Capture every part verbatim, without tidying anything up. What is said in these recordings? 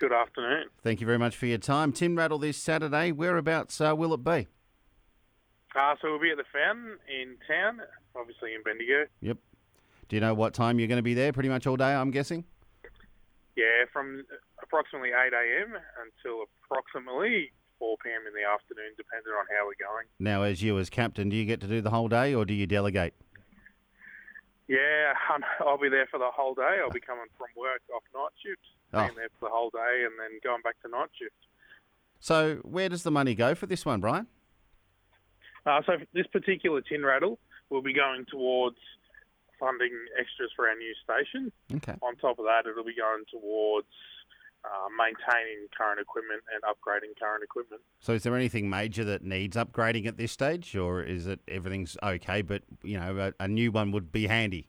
Good afternoon. Thank you very much for your time. Tin Rattle this Saturday. Whereabouts uh, will it be? Uh, so we'll be at the Fountain in town, obviously in Bendigo. Yep. Do you know what time you're going to be there? Pretty much all day, I'm guessing? Yeah, from approximately eight a.m. until approximately four p.m. in the afternoon, depending on how we're going. Now, as you as captain, do you get to do the whole day or do you delegate? Yeah, um, I'll be there for the whole day. I'll be coming from work off night shift, Oh. being there for the whole day and then going back to night shift. So where does the money go for this one, Brian? Uh, so for this particular tin rattle will be going towards funding extras for our new station. Okay. On top of that, it'll be going towards uh, maintaining current equipment and upgrading current equipment. So is there anything major that needs upgrading at this stage, or is it everything's okay, but, you know, a, a new one would be handy?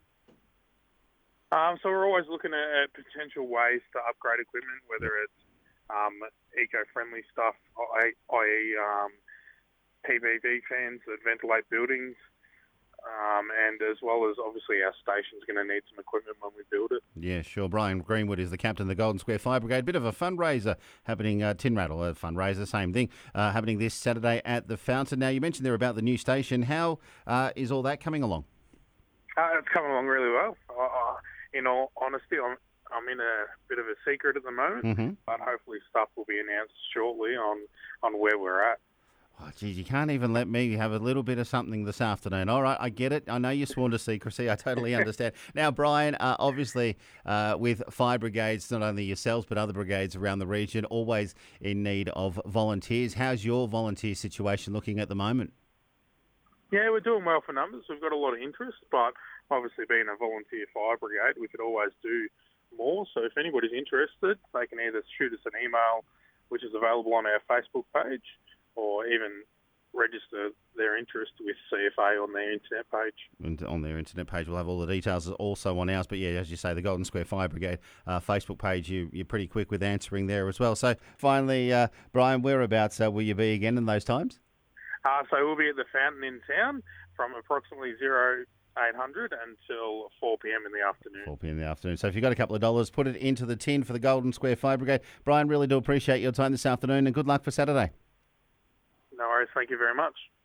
Um, so we're always looking at potential ways to upgrade equipment, whether it's um, eco-friendly stuff, that is um, P V V fans that ventilate buildings, um, and as well as obviously our station's going to need some equipment when we build it. Yeah, sure. Brian Greenwood is the captain of the Golden Square Fire Brigade. Bit of a fundraiser happening, uh, Tin Rattle, a fundraiser, same thing, uh, happening this Saturday at the Fountain. Now, you mentioned there about the new station. How uh, is all that coming along? Uh, it's coming along really well. Uh, in all honesty, I'm, I'm in a bit of a secret at the moment, Mm-hmm. but hopefully stuff will be announced shortly on, on where we're at. Oh, geez, you can't even let me have a little bit of something this afternoon. All right, I get it. I know you sworn to secrecy. I totally understand. Now, Brian, uh, obviously uh, with fire brigades, not only yourselves but other brigades around the region, always in need of volunteers. How's your volunteer situation looking at the moment? Yeah, we're doing well for numbers. We've got a lot of interest, but obviously being a volunteer fire brigade, we could always do more. So if anybody's interested, they can either shoot us an email, which is available on our Facebook page, or even register their interest with C F A on their internet page. And on their internet page, we'll have all the details also on ours. But yeah, as you say, the Golden Square Fire Brigade uh, Facebook page, you, you're pretty quick with answering there as well. So finally, uh, Brian, whereabouts uh, will you be again in those times? Uh, so we'll be at the Fountain in town from approximately zero eight hundred until four p.m. in the afternoon. four p.m. in the afternoon. So if you've got a couple of dollars, put it into the tin for the Golden Square Fire Brigade. Brian, really do appreciate your time this afternoon and good luck for Saturday. No worries. Thank you very much.